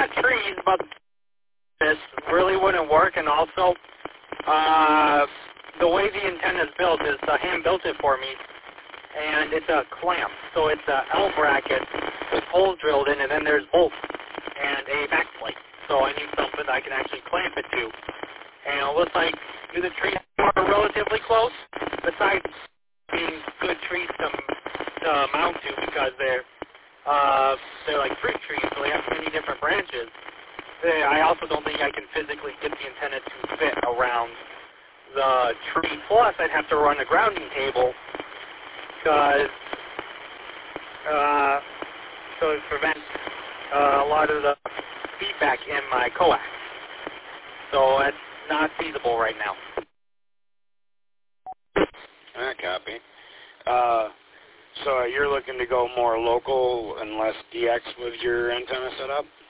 got trees, but this really wouldn't work, and also the way the antenna is built is hand built it for me, and it's a clamp, so it's a L bracket with holes drilled in, and then there's bolts and a backplate. So I need something I can actually clamp it to. And it looks like the trees are relatively close, besides being good trees to mount to, because they're like fruit trees, so they have many different branches. I also don't think I can physically get the antenna to fit around the tree. Plus, I'd have to run a grounding cable, because so it prevents a lot of the feedback in my coax. So that's not feasible right now. I copy. So you're looking to go more local and less DX with your antenna setup?